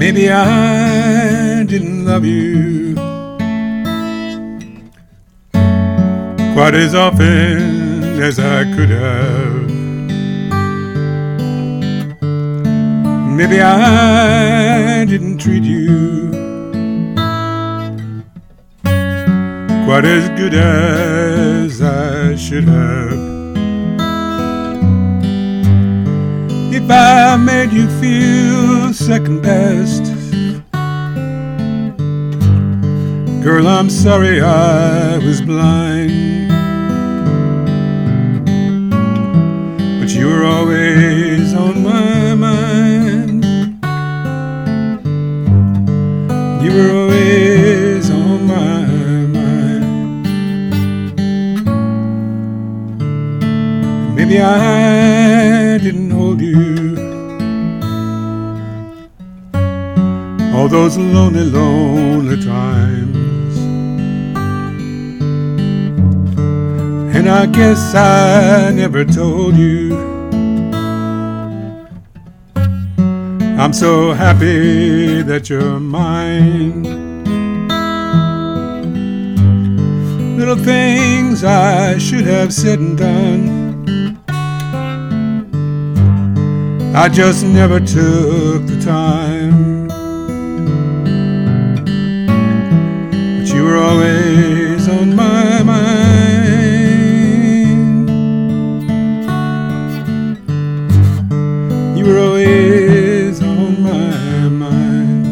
Maybe I didn't love you quite as often as I could have. Maybe I didn't treat you quite as good as I should have. If I made you feel second best, girl, I'm sorry I was blind. But you were always on my mind. You were always on my mind. Maybe I didn't hold you all those lonely, lonely times. And I guess I never told you I'm so happy that you're mine. Little things I should have said and done, I just never took the time. But you were always on my mind. You were always on my mind.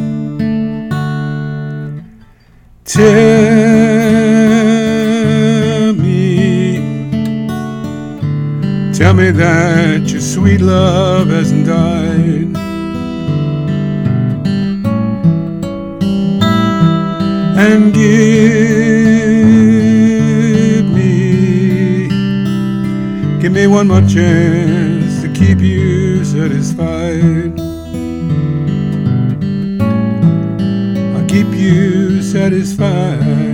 Tell me that your sweet love hasn't died. And give me one more chance to keep you satisfied. I'll keep you satisfied.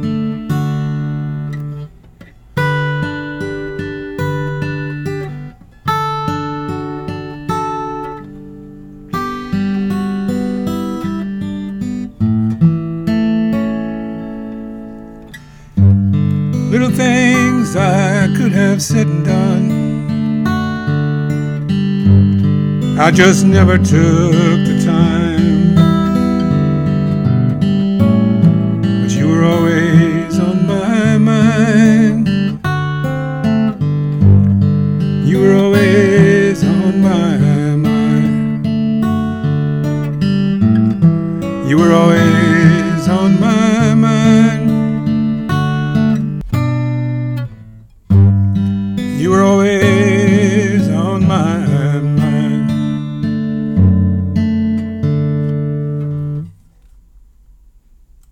Little things I could have said and done, I just never took the time. But you were always on my mind. You were always on my mind. You were always on my mind.